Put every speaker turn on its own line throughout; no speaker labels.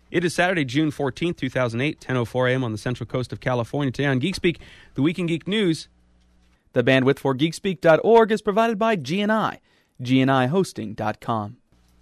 It is Saturday, June 14th, 2008, 10:04 a.m. on the Central Coast of California. Today on Geek Speak, the Week in Geek News. The bandwidth for geekspeak.org is provided by GNI, GNIHosting.com.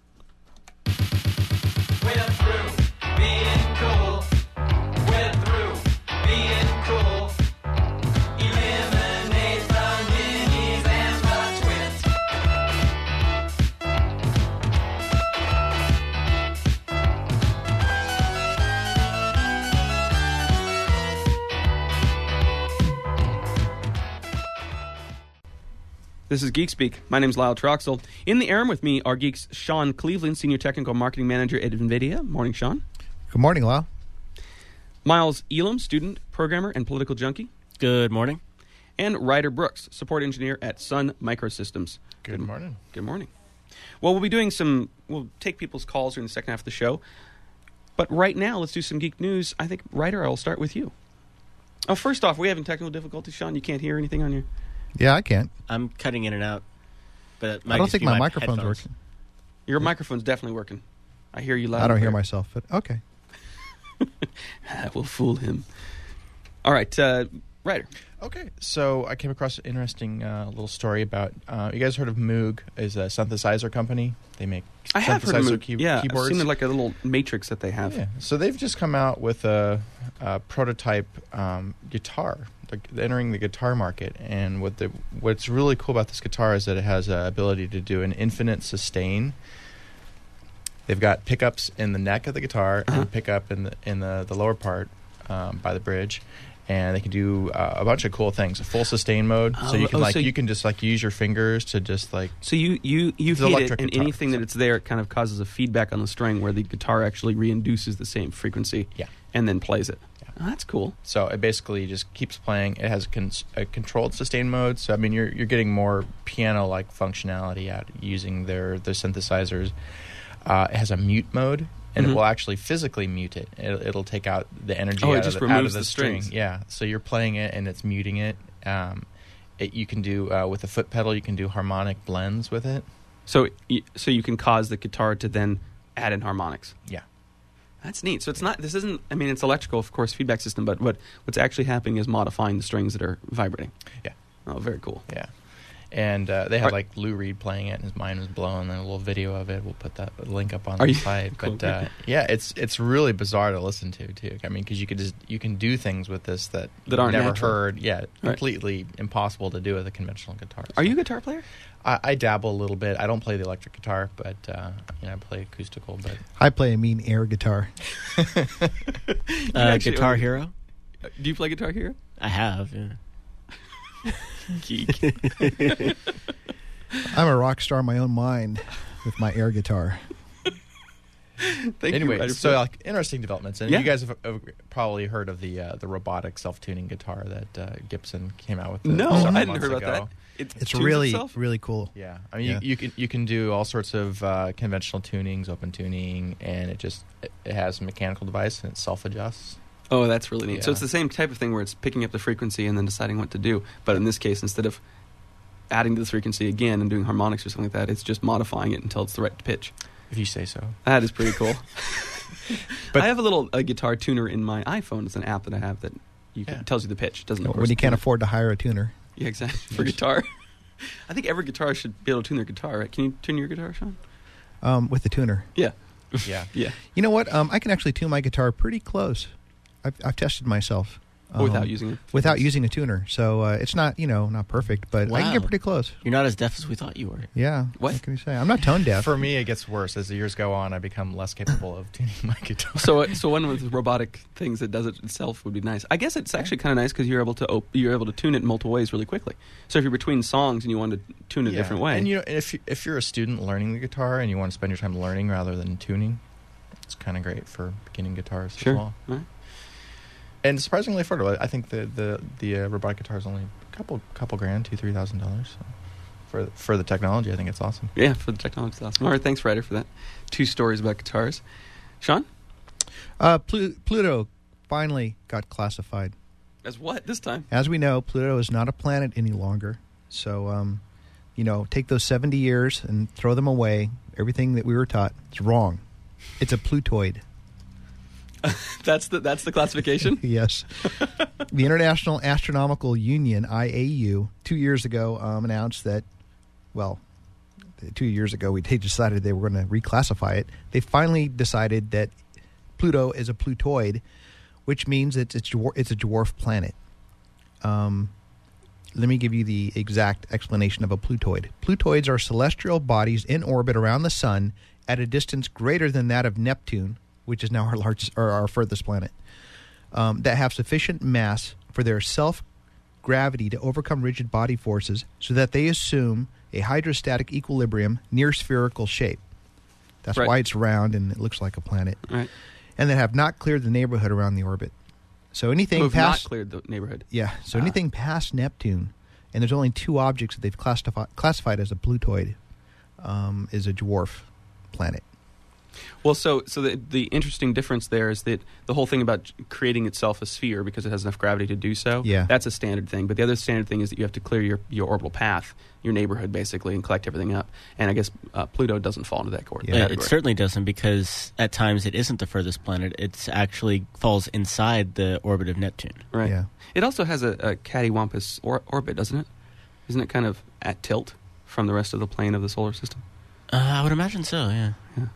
This is Geek Speak. My name is Lyle Troxel. In the air with me are Geeks Sean Cleveland, Senior Technical Marketing Manager at NVIDIA. Morning, Sean.
Good morning, Lyle.
Miles Elam, Student, Programmer, and Political Junkie.
Good morning.
And Ryder Brooks, Support Engineer at Sun Microsystems.
Good morning.
Good morning. Well, we'll take people's calls during the second half of the show. But right now, let's do some geek news. I think, Ryder, I'll start with you. Oh, first off, we're having technical difficulties, Sean. You can't hear anything on your...
Yeah, I can't.
I'm cutting in and out. But
I don't think my microphone's working.
Your microphone's definitely working. I hear you loud.
I don't hear myself, but okay.
We'll fool him. All right, Ryder.
Okay, so I came across an interesting little story about, you guys heard of Moog? Is a synthesizer company. They make
I have heard of Moog.
Keyboards.
I've seen it like a little matrix that they have.
Yeah, so they've just come out with a prototype guitar, entering the guitar market. And what's really cool about this guitar is that it has the ability to do an infinite sustain. They've got pickups in the neck of the guitar and pickup in the lower part by the bridge. And they can do a bunch of cool things. A full sustain mode, so you can you can just use your fingers to just like.
So you hit it, and anything that it's there, it kind of causes a feedback on the string where the guitar actually reinduces the same frequency.
Yeah.
And then plays it.
Yeah.
Oh, that's cool.
So it basically just keeps playing. It has a controlled sustain mode. So I mean, you're getting more piano-like functionality out using their synthesizers. It has a mute mode. And it will actually physically mute it. It'll take out the energy out of the string.
Strings.
Yeah, so you're playing it and it's muting it. You can do with a foot pedal. You can do harmonic blends with it.
So you can cause the guitar to then add in harmonics.
Yeah,
that's neat. So it's not. This isn't. I mean, it's electrical, of course, feedback system. But what's actually happening is modifying the strings that are vibrating.
Yeah.
Oh, very cool.
Yeah. And they had Lou Reed playing it, and his mind was blown. And a little video of it. We'll put that link up on the site.
Cool.
But yeah, it's really bizarre to listen to too. I mean, because you can do things with this that
aren't
never
natural.
heard. Yeah, completely impossible to do with a conventional guitar.
Are you a guitar player?
I dabble a little bit. I don't play the electric guitar, but I play acoustical. But
I play a mean air guitar.
Guitar Hero?
Do you play Guitar Hero?
I have, yeah.
Geek.
I'm a rock star in my own mind with my air guitar.
Anyway, so interesting developments, and you guys have probably heard of the robotic self-tuning guitar that Gibson came out with.
No, I hadn't heard about that.
It's really really cool.
Yeah, I mean you can do all sorts of conventional tunings, open tuning, and it has a mechanical device and it self-adjusts.
Oh, that's really neat.
Yeah.
So it's the same type of thing where it's picking up the frequency and then deciding what to do. But in this case, instead of adding to the frequency again and doing harmonics or something like that, it's just modifying it until it's the right pitch.
If you say so.
That is pretty cool.
But
I have a guitar tuner in my iPhone. It's an app that I have that tells you the pitch. Doesn't
when you can't afford to hire a tuner.
Yeah, exactly. For guitar. I think every guitarist should be able to tune their guitar, right? Can you tune your guitar, Sean?
With the tuner.
Yeah.
Yeah.
Yeah.
You know what? I can actually tune my guitar pretty close. I've tested myself.
Without using it?
Without using a tuner. So it's not, not perfect, but I can get pretty close.
You're not as deaf as we thought you were.
Yeah.
What
can you say? I'm not tone deaf.
For me, it gets worse. As the years go on, I become less capable of tuning my guitar.
So one of the robotic things that does it itself would be nice. I guess it's actually kind of nice because you're able to tune it in multiple ways really quickly. So if you're between songs and you want to tune it a different way.
And if you're a student learning the guitar and you want to spend your time learning rather than tuning, it's kind of great for beginning guitarists as well.
Right.
And surprisingly affordable. I think the robotic guitar is only a couple grand, $2,000-$3,000. So for the technology, I think it's awesome.
Yeah, for the technology, it's awesome. All right, thanks, Ryder, for that. 2 stories about guitars. Sean?
Pluto finally got classified.
As what this time?
As we know, Pluto is not a planet any longer. So, take those 70 years and throw them away. Everything that we were taught is wrong. It's a Plutoid.
That's the classification?
Yes. The International Astronomical Union, IAU, 2 years ago announced that, well, 2 years ago they decided they were going to reclassify it. They finally decided that Pluto is a Plutoid, which means it's a dwarf planet. Let me give you the exact explanation of a Plutoid. Plutoids are celestial bodies in orbit around the Sun at a distance greater than that of Neptune, which is now our largest or our furthest planet, that have sufficient mass for their self-gravity to overcome rigid body forces so that they assume a hydrostatic equilibrium near spherical shape. That's
Right.
why it's round and it looks like a planet.
Right.
And that have not cleared the neighborhood around the orbit. So anything
Who have not
past
cleared the neighborhood.
anything past Neptune, and there's only two objects that they've classified as a Plutoid, is a dwarf planet.
Well, so the interesting difference there is that the whole thing about creating itself a sphere because it has enough gravity to do so,
Yeah.
that's a standard thing. But the other standard thing is that you have to clear your orbital path, your neighborhood, basically, and collect everything up. And I guess Pluto doesn't fall into that
Yeah.
It certainly doesn't, because at times it isn't the furthest planet. It actually falls inside the orbit of Neptune.
Right.
Yeah.
It also has a cattywampus orbit, doesn't it? Isn't it kind of at tilt from the rest of the plane of the solar system?
I would imagine so, yeah.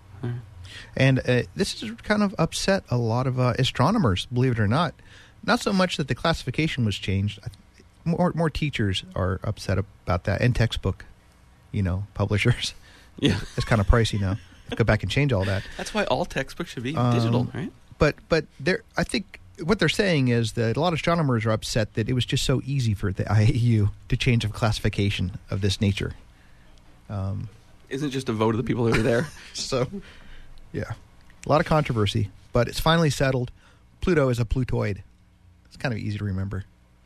And this has kind of upset a lot of astronomers, believe it or not. Not so much that the classification was changed. More teachers are upset about that, and textbook, publishers.
Yeah.
It's kind of pricey now. Go back and change all that.
That's why all textbooks should be digital, right?
But I think what they're saying is that a lot of astronomers are upset that it was just so easy for the IAU to change a classification of this nature.
Isn't it just a vote of the people who are there?
So, yeah, a lot of controversy, but it's finally settled. Pluto is a Plutoid. It's kind of easy to remember.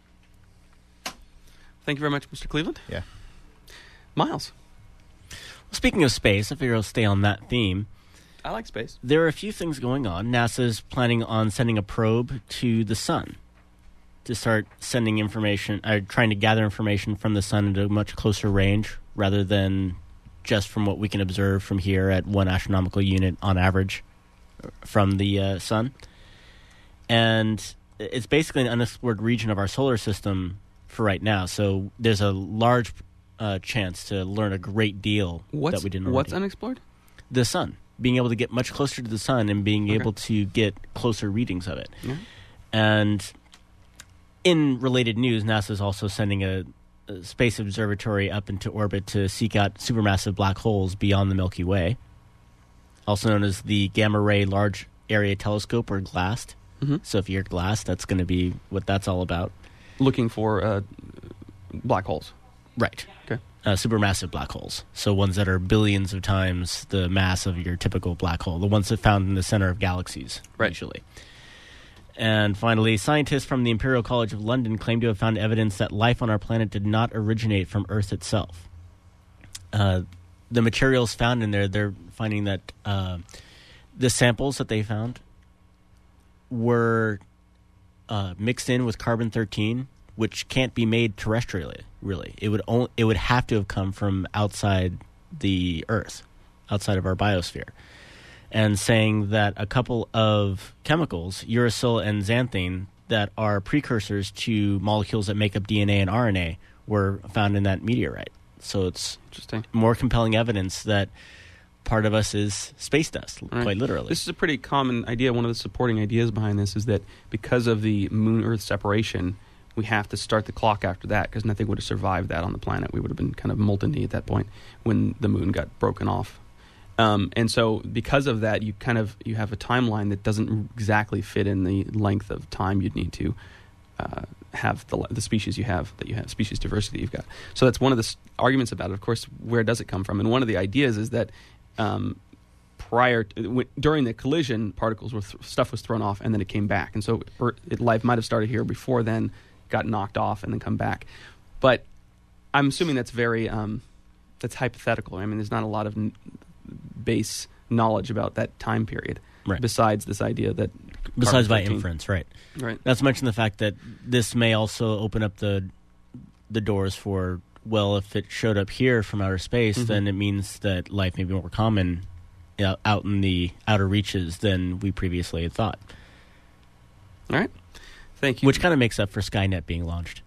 Thank you very much, Mr. Cleveland.
Yeah.
Miles,
Speaking of space, I figure I'll stay on that theme.
I like space.
There are a few things going on. NASA's planning on sending a probe to the sun to start sending information, trying to gather information from the sun at a much closer range rather than just from what we can observe from here at 1 astronomical unit on average from the sun. And it's basically an unexplored region of our solar system for right now. So there's a large chance to learn a great deal that we didn't already.
What's unexplored?
The sun. Being able to get much closer to the sun and being able to get closer readings of it.
Yeah.
And in related news, NASA is also sending a space observatory up into orbit to seek out supermassive black holes beyond the Milky Way, also known as the Gamma Ray Large Area Telescope, or GLAST.
Mm-hmm.
So if you're GLAST, that's going to be what that's all about.
Looking for black holes.
Right.
Okay.
Supermassive black holes. So ones that are billions of times the mass of your typical black hole, the ones that are found in the center of galaxies, usually. And finally, scientists from the Imperial College of London claim to have found evidence that life on our planet did not originate from Earth itself. The materials found in there, they're finding that the samples that they found were mixed in with carbon-13, which can't be made terrestrially, really. It would have to have come from outside the Earth, outside of our biosphere. And saying that a couple of chemicals, uracil and xanthine, that are precursors to molecules that make up DNA and RNA, were found in that meteorite. So it's
Interesting.
more compelling evidence that part of us is space dust, quite literally.
This is a pretty common idea. One of the supporting ideas behind this is that because of the Moon-Earth separation, we have to start the clock after that, because nothing would have survived that on the planet. We would have been kind of molten at that point when the moon got broken off. And so because of that, you have a timeline that doesn't exactly fit in the length of time you'd need to have the species you have, species diversity you've got. So that's one of the arguments about it. Of course, where does it come from? And one of the ideas is that during the collision, stuff was thrown off, and then it came back. And so life might have started here before then, got knocked off, and then come back. But I'm assuming that's very that's hypothetical. I mean, there's not a lot of base knowledge about that time period, besides this idea that
besides by
carbon-13
inference, right?
Not
to mention the fact that this may also open up the doors for, well, if it showed up here from outer space, then it means that life may be more common out in the outer reaches than we previously had thought.
All right. Thank you.
Which kind of makes up for Skynet being launched.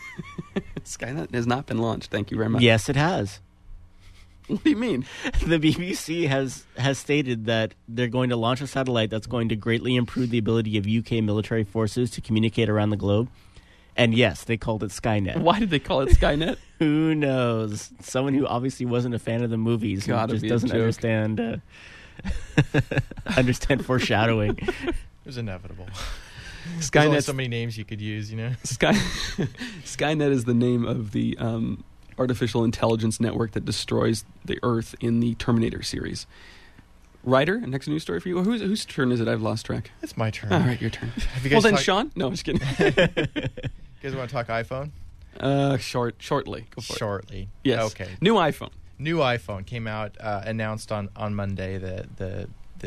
Skynet has not been launched. Thank you very much.
Yes, it has.
What do you mean?
The BBC has stated that they're going to launch a satellite that's going to greatly improve the ability of UK military forces to communicate around the globe. And yes, they called it Skynet.
Why did they call it Skynet?
Who knows? Someone who obviously wasn't a fan of the movies and just doesn't understand understand foreshadowing.
It was inevitable. There's
Skynet.
only so many names you could use, you know.
Skynet is the name of the artificial intelligence network that destroys the Earth in the Terminator series. Ryder, next news story for you. Whose turn is it? I've lost track.
It's my turn.
All right, your turn.
Have you
Well,
guys
then, Sean. No, I'm just kidding.
You guys want to talk iPhone?
Shortly. Go for it.
Shortly.
Yes.
Okay.
New iPhone.
New iPhone came out, announced on Monday. The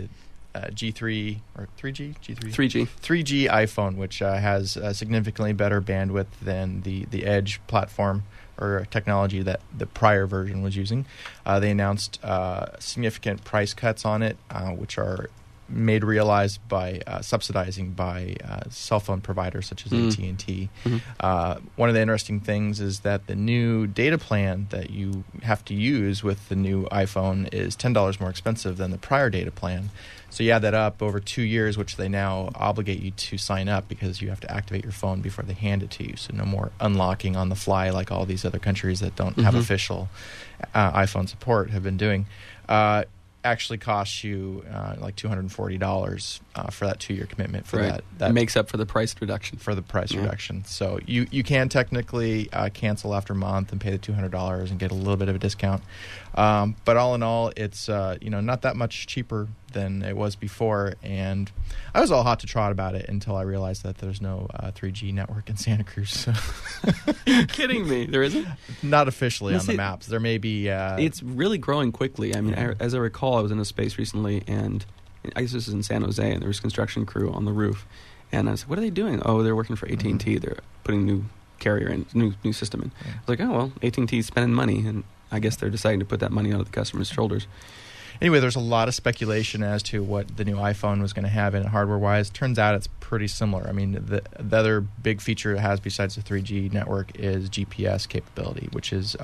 G3 or 3G? G3?
3G.
3G iPhone, which has significantly better bandwidth than the Edge platform or technology that the prior version was using. They announced significant price cuts on it, which are made realized by subsidizing by cell phone providers such as AT&T.
Mm-hmm.
One of the interesting things is that the new data plan that you have to use with the new iPhone is $10 more expensive than the prior data plan. So you add that up over 2 years, which they now obligate you to sign up because you have to activate your phone before they hand it to you. So no more unlocking on the fly like all these other countries that don't have official iPhone support have been doing. Actually costs you like $240 for that 2-year commitment for
Right.
that
makes up for the price reduction.
for the price reduction. So you can technically cancel after a month and pay the $200 and get a little bit of a discount. But all in all, it's not that much cheaper than it was before. And I was all hot to trot about it until I realized that there's no 3G network in Santa Cruz. So.
You're kidding me. There isn't?
Not officially
Now,
on the
see,
maps. There may be.
It's really growing quickly. I mean, as I recall, I was in a space recently, and I guess this is in San Jose, and there was construction crew on the roof. And I said, what are they doing? Oh, they're working for AT&T. They're putting new carrier in, new system in. I was like, oh, well, AT&T's spending money, and I guess they're deciding to put that money on the customer's shoulders.
Anyway, there's a lot of speculation as to what the new iPhone was going to have in it hardware-wise. Turns out it's pretty similar. I mean, the other big feature it has besides the 3G network is GPS capability, which is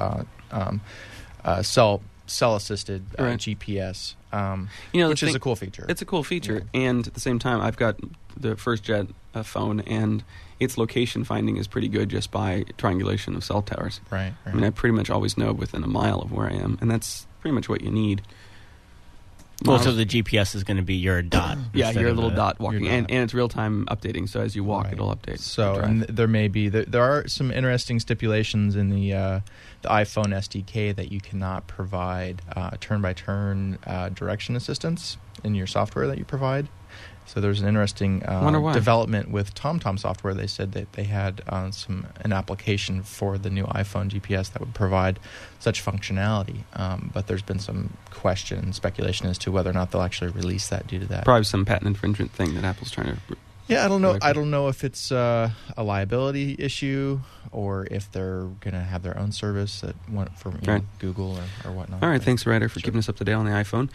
cell-assisted
Right.
GPS,
Which
is a cool feature.
It's a cool feature, and at the same time, I've got the first gen phone, and its location finding is pretty good just by triangulation of cell towers.
Right.
I mean, I pretty much always know within a mile of where I am, and that's pretty much what you need.
Well, so the GPS is going to be your dot.
Yeah,
instead
you're a
of
little dot walking,
your
and
dot.
it's real-time updating, so as you walk,
Right.
it'll update.
So
Drive.
and there may be there are some interesting stipulations in the iPhone SDK that you cannot provide turn-by-turn direction assistance in your software that you provide. So there's an interesting
Wonder why.
development with TomTom software. They said that they had an application for the new iPhone GPS that would provide such functionality, but there's been some question and speculation as to whether or not they'll actually release that due to that.
Probably some patent infringement thing that Apple's trying to...
Yeah, I don't know.
Really
I don't know if it's a liability issue or if they're going to have their own service that went from
Right.
Google or whatnot.
All right, thanks, Ryder, for keeping us up to date on the iPhone.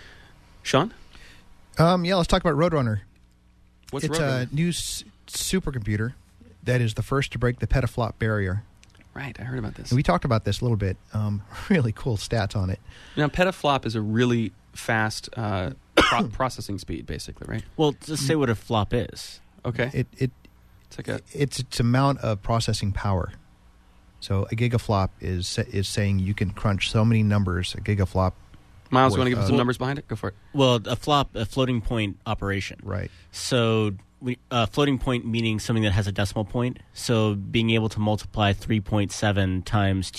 Sean?
Let's talk about Roadrunner.
What's
It's
Roadrunner?
a new supercomputer that is the first to break the petaflop barrier.
Right, I heard about this.
And we talked about this a little bit. Really cool stats on it.
Now, petaflop is a really fast processing speed, basically, right?
Well, just say what a flop is.
Okay.
It's
like a...
its amount of processing power. So a gigaflop is saying you can crunch so many numbers. A gigaflop.
Miles, you want to give us some
Well-
numbers behind it? Go for it.
Well, a floating point operation.
Right.
So floating point meaning something that has a decimal point. So being able to multiply 3.7 times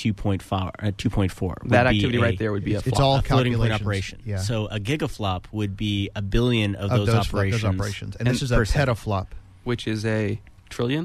2.4.
That activity right there would be a flop.
It's all
a floating point
calculations.
operation.
Yeah.
So a gigaflop would be a billion of those
those
operations.
And this is a
per second.
petaflop.
Which is a trillion?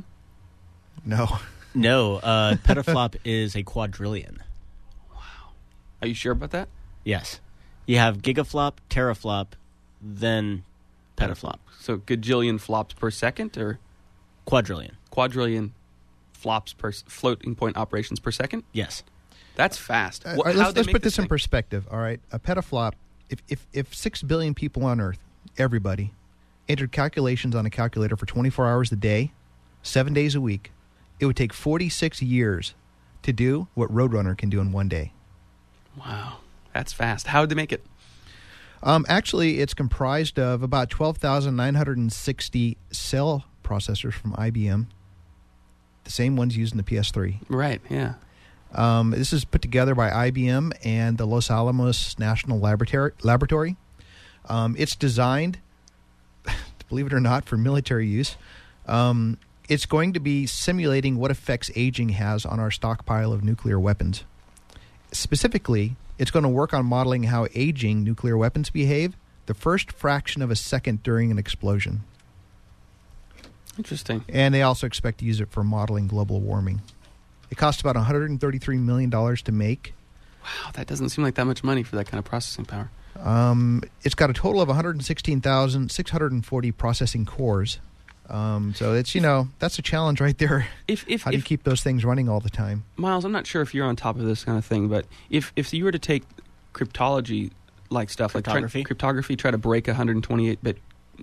No.
No, petaflop is a quadrillion.
Are you sure about that?
Yes. You have gigaflop, teraflop, then petaflop.
So gajillion flops per second, or
Quadrillion.
quadrillion flops per floating point operations per second?
Yes.
That's fast.
All right,
How'd they
let's
make
put this in
thing?
perspective. All right, a petaflop. If 6 billion people on Earth, everybody, entered calculations on a calculator for 24 hours a day, 7 days a week, it would take 46 years to do what Roadrunner can do in 1 day.
Wow. That's fast. How did they make it?
Actually, it's comprised of about 12,960 cell processors from IBM, the same ones used in the PS3.
Right, yeah.
This is put together by IBM and the Los Alamos National Laboratory. It's designed, believe it or not, for military use. It's going to be simulating what effects aging has on our stockpile of nuclear weapons. Specifically, it's going to work on modeling how aging nuclear weapons behave the first fraction of a second during an explosion.
Interesting.
And they also expect to use it for modeling global warming. It costs about $133 million to make.
Wow, that doesn't seem like that much money for that kind of processing power.
It's got a total of 116,640 processing cores. So it's, that's a challenge right there. How do you keep those things running all the time?
Miles, I'm not sure if you're on top of this kind of thing, but if you were to take cryptology like stuff, cryptography, try to break a 128-bit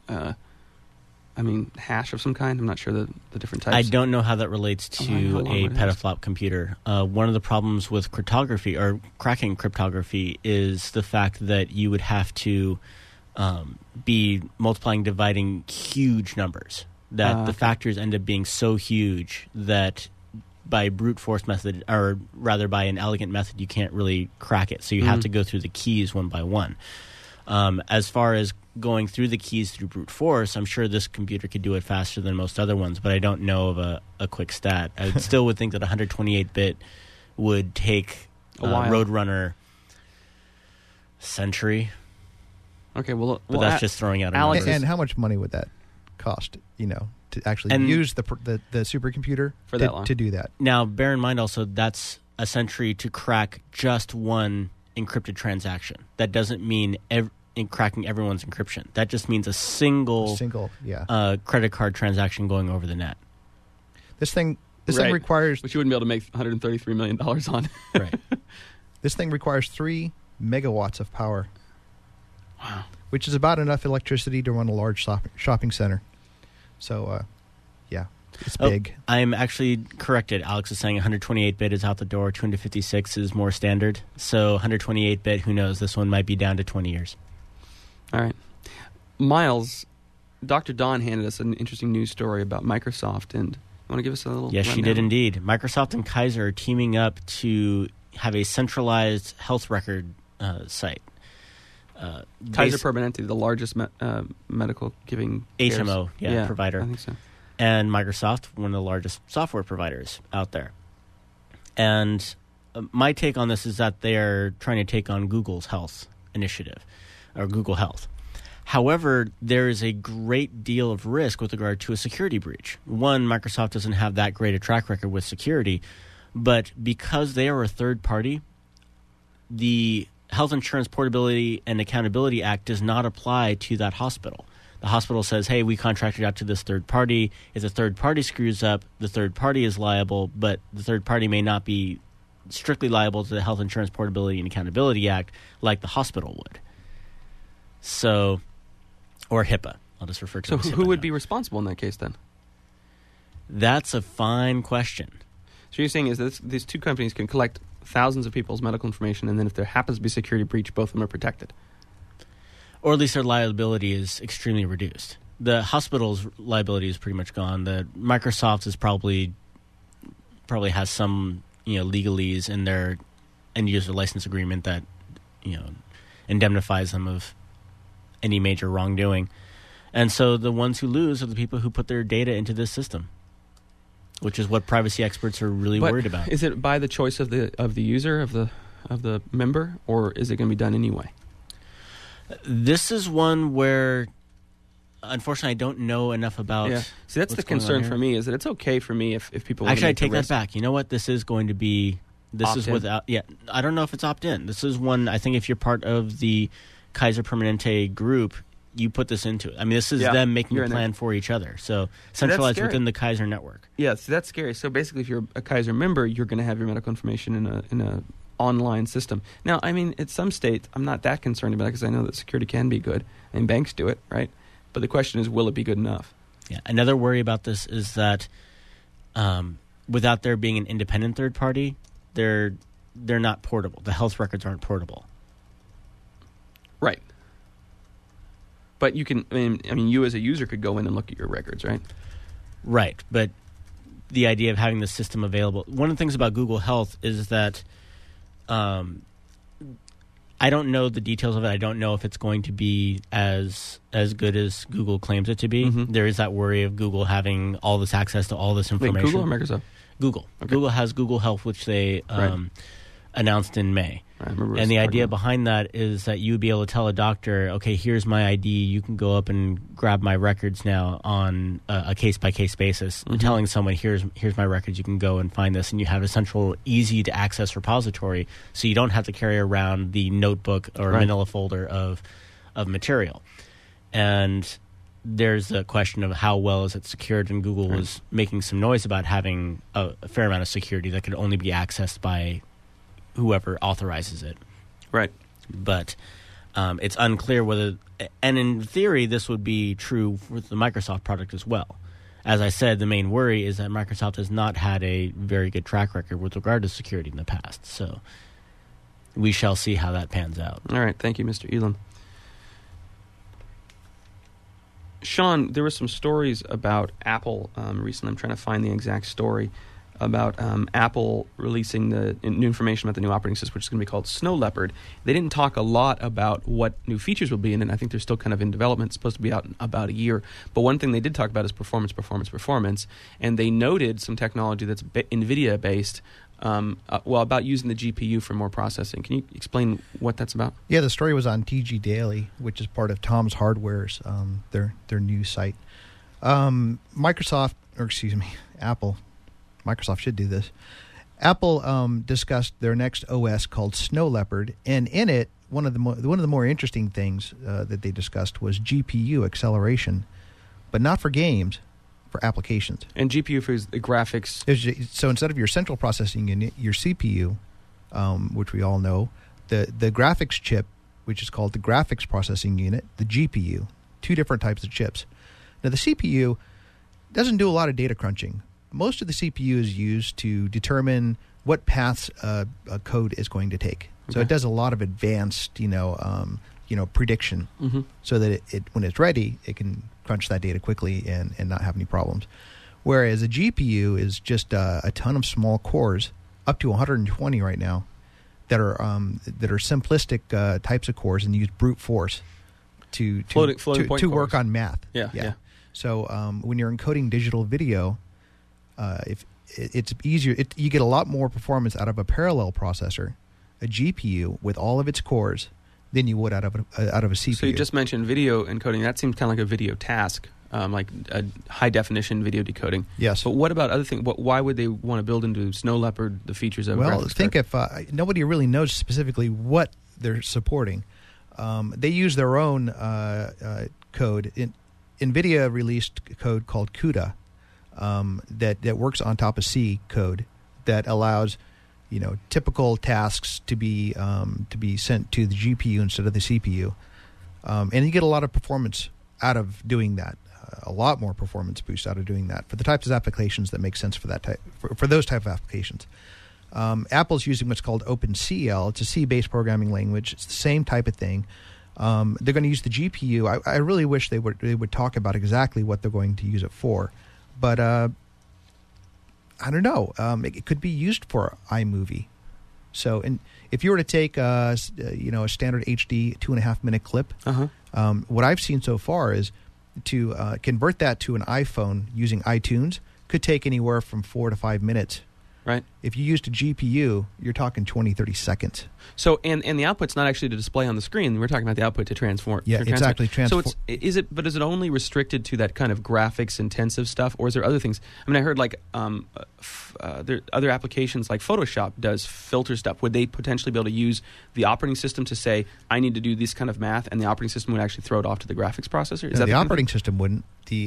hash of some kind. I'm not sure the different types.
I don't know how that relates to a petaflop computer. One of the problems with cryptography or cracking cryptography is the fact that you would have to be multiplying, dividing huge numbers. That the factors end up being so huge that by brute force method, or rather by an elegant method, you can't really crack it. So you have to go through the keys one by one. As far as going through the keys through brute force, I'm sure this computer could do it faster than most other ones, but I don't know of a quick stat. I still would think that 128-bit would take
a while.
Roadrunner century.
Okay, but
that's just throwing out a
Alex.
number.
And how much money would that cost, to actually use the supercomputer
for that long?
To do that?
Now, bear in mind also that's a century to crack just one encrypted transaction. That doesn't mean in cracking everyone's encryption. That just means a single credit card transaction going over the net.
This thing requires...
Which you wouldn't be able to make $133 million on.
Right.
This thing requires 3 megawatts of power.
Wow.
Which is about enough electricity to run a large shopping center. So, it's big.
I'm actually corrected. Alex is saying 128-bit is out the door. 256 is more standard. So 128-bit, who knows? This one might be down to 20 years.
All right. Miles, Dr. Dawn handed us an interesting news story about Microsoft, and you want to give us a little...
Yes, she did indeed. Microsoft and Kaiser are teaming up to have a centralized health record site.
Kaiser Permanente, the largest medical giving
HMO provider.
I think so.
And Microsoft, one of the largest software providers out there. And my take on this is that they are trying to take on Google's health initiative, or Google Health. However, there is a great deal of risk with regard to a security breach. One, Microsoft doesn't have that great a track record with security, but because they are a third party, the Health Insurance Portability and Accountability Act does not apply to that hospital. The hospital says, hey, we contracted out to this third party. If the third party screws up, the third party is liable, but the third party may not be strictly liable to the Health Insurance Portability and Accountability Act like the hospital would. So, or HIPAA. I'll just refer to it as HIPAA.
So who would be responsible in that case then?
That's a fine question.
So you're saying is that these two companies can collect thousands of people's medical information, and then if there happens to be a security breach, both of them are protected?
Or at least their liability is extremely reduced. The hospital's liability is pretty much gone. The Microsoft is probably has some legalese in their end user license agreement that indemnifies them of any major wrongdoing. And so the ones who lose are the people who put their data into this system, which is what privacy experts are really worried about.
Is it by the choice of the user, of the member, or is it going to be done anyway?
This is one where, unfortunately, I don't know enough about.
Yeah. See, that's the concern for me, is that it's okay for me if people...
Actually, I take that back. You know what? This is going to be... This opt-in? Is without... Yeah, I don't know if it's opt-in. This is one, I think if you're part of the Kaiser Permanente group, you put this into it. I mean, this is them making a plan for each other. So centralized within the Kaiser network.
Yeah, so that's scary. So basically, if you're a Kaiser member, you're going to have your medical information in a online system. Now, I mean, at some states, I'm not that concerned about it because I know that security can be good, and banks do it, right? But the question is, will it be good enough?
Yeah. Another worry about this is that without there being an independent third party, they're not portable. The health records aren't portable.
Right. But you can, I mean, you as a user could go in and look at your records, right?
Right. But the idea of having the system available, one of the things about Google Health is that I don't know the details of it. I don't know if it's going to be as good as Google claims it to be.
Mm-hmm.
There is that worry of Google having all this access to all this information.
Wait, Google or Microsoft?
Google.
Okay.
Google has Google Health, which they announced in May.
I remember.
And the idea behind that is that you would be able to tell a doctor, okay, here's my ID. You can go up and grab my records now on a case-by-case basis.
Mm-hmm.
Telling someone, here's my records. You can go and find this. And you have a central, easy-to-access repository, so you don't have to carry around the notebook or manila folder of material. And there's a question of how well is it secured, and Google was making some noise about having a fair amount of security that could only be accessed by whoever authorizes it.
Right.
But it's unclear whether, and in theory, this would be true with the Microsoft product as well. As I said, the main worry is that Microsoft has not had a very good track record with regard to security in the past. So we shall see how that pans out.
All right. Thank you, Mr. Elam. Sean, there were some stories about Apple recently. I'm trying to find the exact story about Apple releasing the new information about the new operating system, which is going to be called Snow Leopard. They didn't talk a lot about what new features will be in it. I think they're still kind of in development. It's supposed to be out in about a year. But one thing they did talk about is performance. And they noted some technology that's NVIDIA-based, about using the GPU for more processing. Can you explain what that's about?
Yeah, the story was on TG Daily, which is part of Tom's Hardware's, their news site. Apple. Microsoft should do this. Apple discussed their next OS called Snow Leopard, and in it, one of the more interesting things that they discussed was GPU acceleration, but not for games, for applications.
And GPU for the graphics.
So instead of your central processing unit, your CPU, which we all know, the graphics chip, which is called the graphics processing unit, the GPU, two different types of chips. Now the CPU doesn't do a lot of data crunching. Most of the CPU is used to determine what paths a code is going to take. So it does a lot of advanced, prediction, so that it when it's ready, it can crunch that data quickly and not have any problems. Whereas a GPU is just a ton of small cores, up to 120 right now, that are simplistic types of cores and use brute force to work on math.
Yeah.
So when you're encoding digital video, if it's easier, you get a lot more performance out of a parallel processor, a GPU with all of its cores, than you would out of a CPU.
So you just mentioned video encoding. That seems kind of like a video task, like a high definition video decoding.
Yes.
But what about other things? Why would they want to build into Snow Leopard the features of?
Well, think if nobody really knows specifically what they're supporting. They use their own code. NVIDIA released code called CUDA. That works on top of C code that allows, typical tasks to be sent to the GPU instead of the CPU, and you get a lot of performance out of doing that, a lot more performance boost out of doing that for the types of applications that make sense for that type for those type of applications. Apple's using what's called OpenCL. It's a C-based programming language. It's the same type of thing. They're going to use the GPU. I really wish they would talk about exactly what they're going to use it for. But I don't know. It could be used for iMovie. So, and if you were to take a standard HD 2.5 minute clip, what I've seen so far is to convert that to an iPhone using iTunes could take anywhere from 4 to 5 minutes.
Right.
If you used a GPU, you're talking 20, 30 seconds.
So, and the output's not actually to display on the screen. We're talking about the output to transform.
Yeah, exactly.
So is it only restricted to that kind of graphics intensive stuff, or is there other things? I mean, I heard like there other applications like Photoshop does filter stuff. Would they potentially be able to use the operating system to say, I need to do this kind of math, and the operating system would actually throw it off to the graphics processor? Is that
the operating system wouldn't. The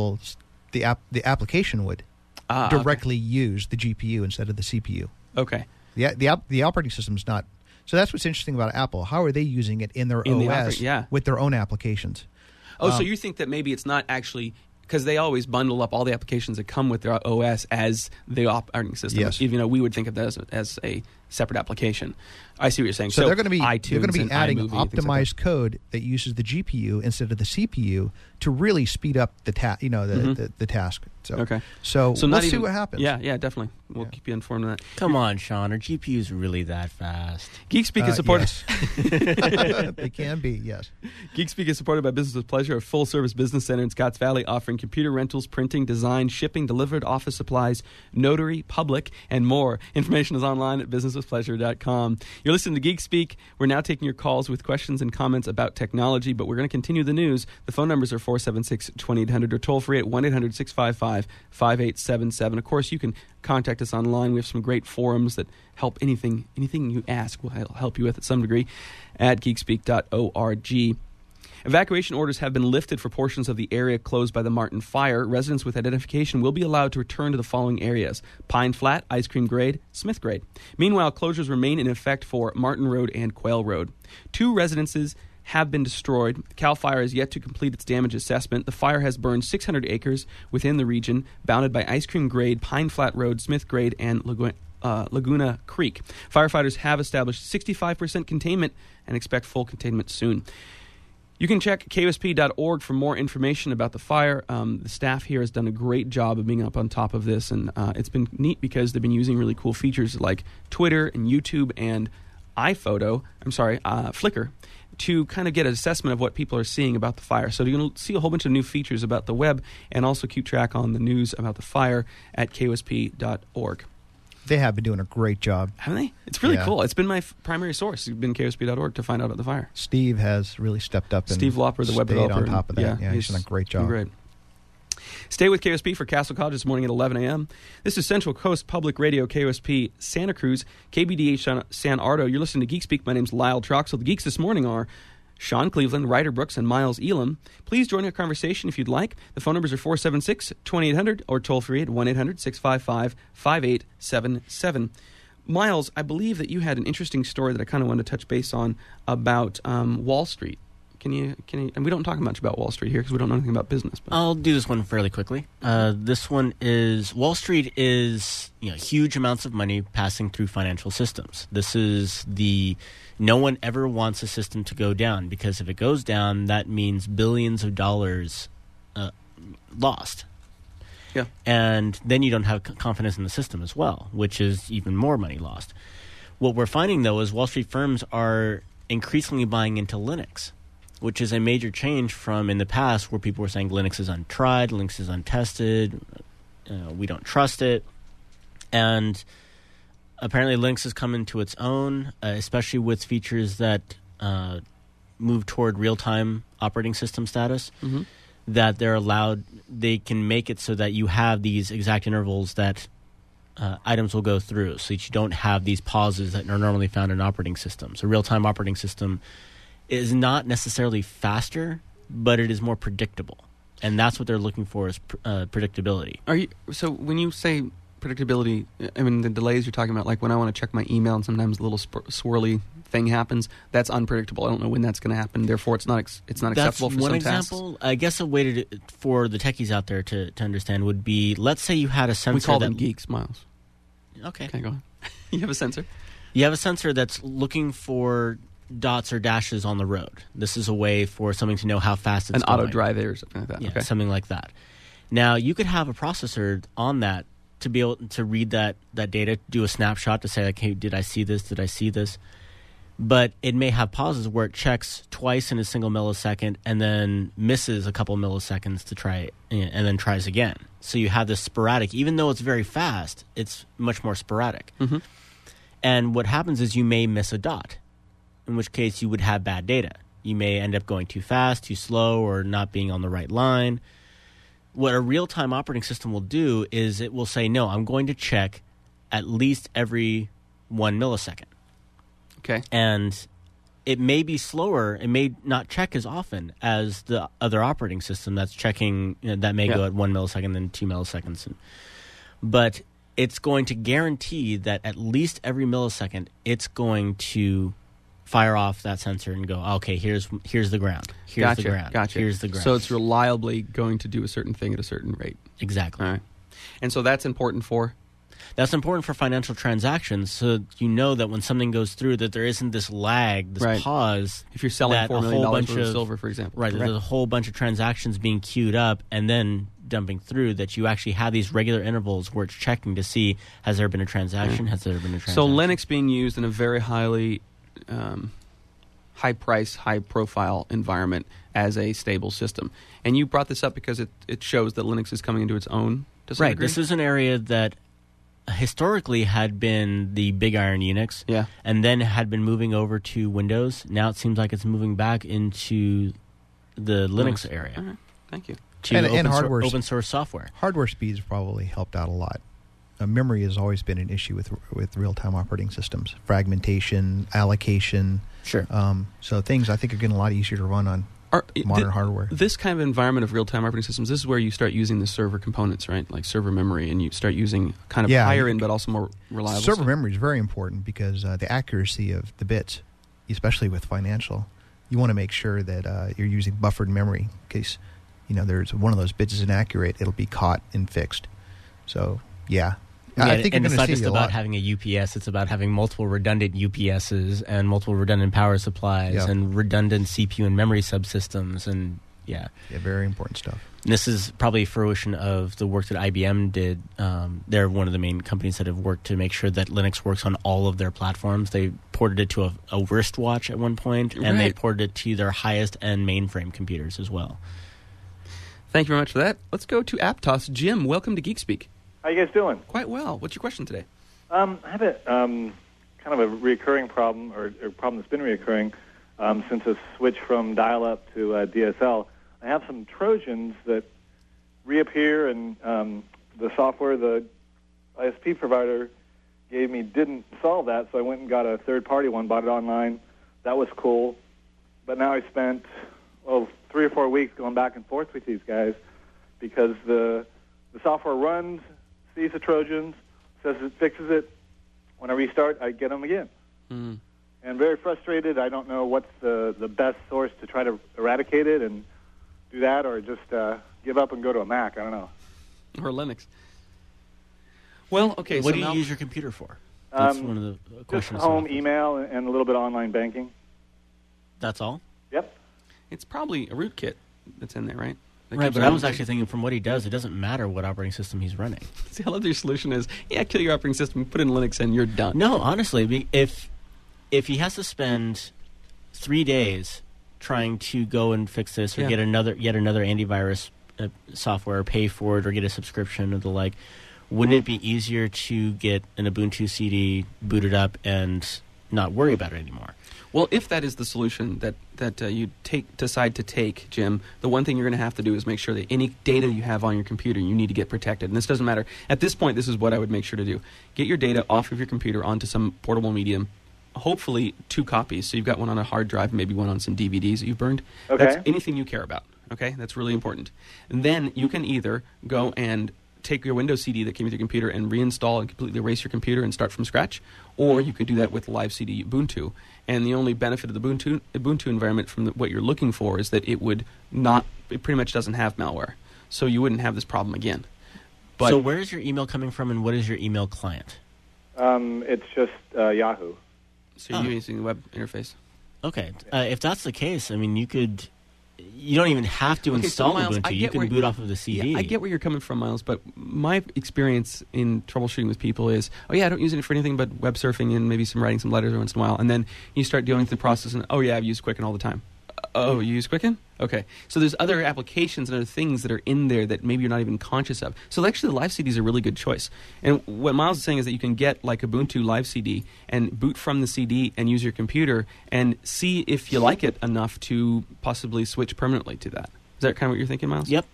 application would. Directly use the GPU instead of the CPU.
Okay.
The operating system's not. So that's what's interesting about Apple. How are they using it in their OS with their own applications?
Oh, so you think that maybe it's not actually... Because they always bundle up all the applications that come with their OS as the operating system.
Yes.
Even though we would think of that as a separate application. I see what you're saying.
So they're going to be
iTunes
adding
iMovie,
optimized code that uses the GPU instead of the CPU to really speed up the the task. So
okay.
So let's see what happens.
Yeah, definitely. We'll keep you informed of that.
Come on, Sean. Are GPUs really that fast?
GeekSpeak is supported.
Yes. They can be, yes.
GeekSpeak is supported by Business with Pleasure, a full-service business center in Scotts Valley offering computer rentals, printing, design, shipping, delivered office supplies, notary, public, and more. Information is online at businesswithpleasure.com. You're listening to GeekSpeak. We're now taking your calls with questions and comments about technology, but we're going to continue the news. The phone numbers are 476-2800 or toll-free at 1-800-655-5877. Of course, you can contact us online. We have some great forums that help anything you ask will help you with at some degree at geekspeak.org. Evacuation orders have been lifted for portions of the area closed by the Martin fire. Residents with identification will be allowed to return to the following areas: Pine Flat, Ice Cream Grade, Smith Grade. Meanwhile, closures remain in effect for Martin Road and Quail Road. 2 residences have been destroyed. CAL FIRE is yet to complete its damage assessment. The fire has burned 600 acres within the region, bounded by Ice Cream Grade, Pine Flat Road, Smith Grade, and Laguna Creek. Firefighters have established 65% containment and expect full containment soon. You can check KOSP.org for more information about the fire. The staff here has done a great job of being up on top of this, and it's been neat because they've been using really cool features like Twitter and YouTube and Flickr to kind of get an assessment of what people are seeing about the fire. So you're going to see a whole bunch of new features about the web and also keep track on the news about the fire at KOSP.org.
They have been doing a great job.
Haven't they? It's really cool. It's been my primary source. It's been KOSP.org to find out about the fire.
Steve has really stepped up.
Steve Lauper, the web developer.
On top of that. Yeah, he's done a great job.
Great. Stay with KOSP for Castle College this morning at 11 a.m. This is Central Coast Public Radio, KOSP Santa Cruz, KBDH San Ardo. You're listening to Geek Speak. My name's Lyle Troxel. The geeks this morning are Sean Cleveland, Ryder Brooks, and Miles Elam. Please join our conversation if you'd like. The phone numbers are 476-2800 or toll-free at 1-800-655-5877. Miles, I believe that you had an interesting story that I kind of wanted to touch base on about Wall Street. Can you? And we don't talk much about Wall Street here because we don't know anything about business. But.
I'll do this one fairly quickly. This one is Wall Street is huge amounts of money passing through financial systems. This is no one ever wants a system to go down because if it goes down, that means billions of dollars lost.
Yeah,
and then you don't have confidence in the system as well, which is even more money lost. What we're finding though is Wall Street firms are increasingly buying into Linux, which is a major change from in the past where people were saying Linux is untried, Linux is untested, we don't trust it. And apparently Linux has come into its own, especially with features that move toward real-time operating system status, that they can make it so that you have these exact intervals that items will go through so that you don't have these pauses that are normally found in operating systems. A real-time operating system is not necessarily faster, but it is more predictable, and that's what they're looking for is predictability.
So when you say predictability, I mean the delays you're talking about, like when I want to check my email and sometimes a little swirly thing happens, that's unpredictable. I don't know when that's going to happen. Therefore, it's not acceptable for some tasks. That's one example.
I guess a way for the techies out there to understand would be, let's say you had a sensor.
We call them geeks, Miles.
Okay,
go on. You have a sensor.
You have a sensor that's looking for dots or dashes on the road. This is a way for something to know how fast it's going.
An auto drive or something like that.
Yeah,
okay.
Something like that. Now, you could have a processor on that to be able to read that data, do a snapshot to say, like, hey, did I see this? Did I see this? But it may have pauses where it checks twice in a single millisecond and then misses a couple milliseconds to try and then tries again. So you have this sporadic. Even though it's very fast, it's much more sporadic.
Mm-hmm.
And what happens is you may miss a dot, in which case you would have bad data. You may end up going too fast, too slow, or not being on the right line. What a real-time operating system will do is it will say, no, I'm going to check at least every 1 millisecond.
Okay.
And it may be slower. It may not check as often as the other operating system that's checking, that may go at 1 millisecond, then 2 milliseconds. But it's going to guarantee that at least every millisecond, it's going to fire off that sensor and go, okay, here's the ground. Here's the ground.
Gotcha.
Here's the ground.
So it's reliably going to do a certain thing at a certain rate.
Exactly.
All right. And so that's important for?
That's important for financial transactions, so you know that when something goes through, that there isn't this lag, this pause.
If you're selling $4 million worth of silver, for example.
Right, there's a whole bunch of transactions being queued up and then dumping through, that you actually have these regular intervals where it's checking to see, has there been a transaction, has there been a transaction.
So Linux being used in a very highly high-price, high-profile environment as a stable system. And you brought this up because it shows that Linux is coming into its own to some degree?
This is an area that historically had been the big iron Unix, and then had been moving over to Windows. Now it seems like it's moving back into the Linux area.
All right. Thank you.
To
and
open source software.
Hardware speeds probably helped out a lot. Memory has always been an issue with real-time operating systems. Fragmentation, allocation.
Sure.
So things I think are getting a lot easier to run on modern hardware.
This kind of environment of real-time operating systems, this is where you start using the server components, right? Like server memory, and you start using kind of higher end but also more reliable
server
stuff.
memory is very important because the accuracy of the bits, especially with financial, you want to make sure that you're using buffered memory in case there's one of those bits is inaccurate, it'll be caught and fixed. So I think
and
you're
it's
going
not
to see
just
a
about
lot.
having a UPS, it's about having multiple redundant UPSs and multiple redundant power supplies and redundant CPU and memory subsystems, and
very important stuff.
And this is probably a fruition of the work that IBM did. They're one of the main companies that have worked to make sure that Linux works on all of their platforms. They ported it to a wristwatch at one point, and they ported it to their highest-end mainframe computers as well.
Thank you very much for that. Let's go to Aptos. Jim, welcome to Geek Speak.
How you guys doing?
Quite well. What's your question today?
I have a kind of a recurring problem, or a problem that's been recurring since I switched from dial-up to DSL. I have some Trojans that reappear, and the software the ISP provider gave me didn't solve that, so I went and got a third-party one, bought it online. That was cool. But now I spent 3 or 4 weeks going back and forth with these guys because the software runs, sees the Trojans, says it fixes it. When I restart, I get them again. And very frustrated. I don't know what's the best source to try to eradicate it and do that, or just give up and go to a Mac. I don't know.
Or Linux. Well, okay.
What
so
do you use your computer for? That's one of the questions.
Just home, email, and a little bit of online banking.
That's all?
Yep.
It's probably a rootkit that's in there, right?
Right, but I was actually thinking from what he does, it doesn't matter what operating system he's running.
See, I love your solution is, kill your operating system, put in Linux, and you're done.
No, honestly, if he has to spend 3 days trying to go and fix this or get yet another antivirus software, or pay for it, or get a subscription or the like, wouldn't it be easier to get an Ubuntu CD booted up and not worry about it anymore?
Well, if that is the solution that you decide to take, Jim, the one thing you're going to have to do is make sure that any data you have on your computer, you need to get protected. And this doesn't matter. At this point, this is what I would make sure to do. Get your data off of your computer onto some portable medium, hopefully 2 copies. So you've got one on a hard drive, maybe one on some DVDs that you've burned.
Okay.
That's anything you care about. Okay? That's really important. And then you can either go and take your Windows CD that came with your computer and reinstall and completely erase your computer and start from scratch, or you could do that with Live CD Ubuntu. And the only benefit of the Ubuntu environment from what you're looking for is that it pretty much doesn't have malware. So you wouldn't have this problem again. But
so where is your email coming from, and what is your email client?
It's just Yahoo.
So you're using the web interface.
Okay. If that's the case, I mean, you don't even have to install
Miles,
Ubuntu. You can boot off of the CD.
Yeah, I get where you're coming from, Miles, but my experience in troubleshooting with people is, I don't use it for anything but web surfing and maybe writing some letters once in a while. And then you start dealing with the process and, I've used Quicken all the time. Oh, you use Quicken? Okay. So there's other applications and other things that are in there that maybe you're not even conscious of. So actually the Live CD is a really good choice. And what Miles is saying is that you can get like Ubuntu Live CD and boot from the CD and use your computer and see if you like it enough to possibly switch permanently to that. Is that kind of what you're thinking, Miles?
Yep.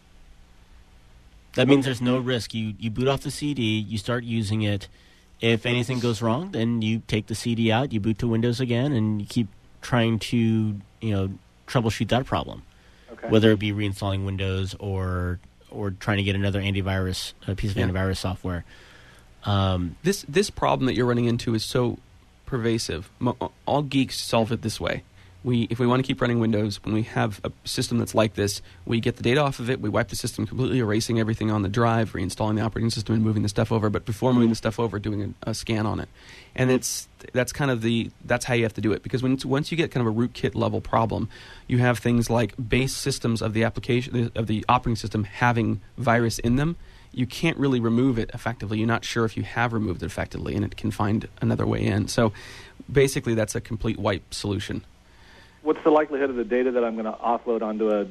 That means there's no risk. You boot off the CD, you start using it. If anything goes wrong, then you take the CD out, you boot to Windows again, and you keep trying to, troubleshoot that problem.
Okay.
Whether it be reinstalling Windows or trying to get another antivirus, a piece of antivirus software.
This problem that you're running into is so pervasive. All geeks solve it this way. If we want to keep running Windows, when we have a system that's like this, we get the data off of it, we wipe the system completely, erasing everything on the drive, reinstalling the operating system and moving the stuff over, but before moving the stuff over, doing a scan on it. And that's how you have to do it, because once you get kind of a rootkit level problem, you have things like base systems of the application, of the operating system having virus in them. You can't really remove it effectively. You're not sure if you have removed it effectively, and it can find another way in. So basically that's a complete wipe solution.
What's the likelihood of the data that I'm going to offload onto a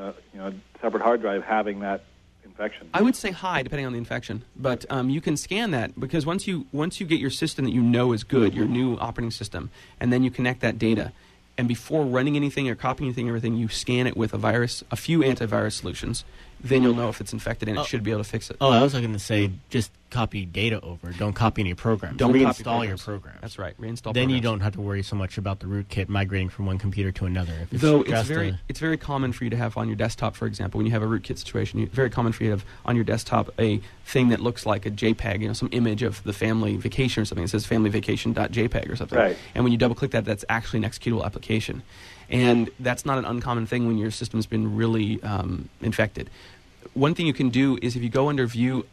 separate hard drive having that infection?
I would say high, depending on the infection. But you can scan that, because once you get your system that you know is good, your new operating system, and then you connect that data, and before running anything or copying anything, everything, you scan it with a few antivirus solutions. Then you'll know if it's infected, and it should be able to fix it.
Oh, I was going to say, just copy data over. Don't copy any programs.
Don't
reinstall your programs.
That's right. Reinstall.
Then
programs.
you don't have to worry so much about the rootkit migrating from one computer to another. If
Though it's very common for you to have on your desktop, for example, when you have a rootkit situation, it's very common for you to have on your desktop a thing that looks like a JPEG, some image of the family vacation or something. It says familyvacation.jpg or something.
Right.
And when you double click that, that's actually an executable application. And that's not an uncommon thing when your system's been really infected. One thing you can do is, if you go under View,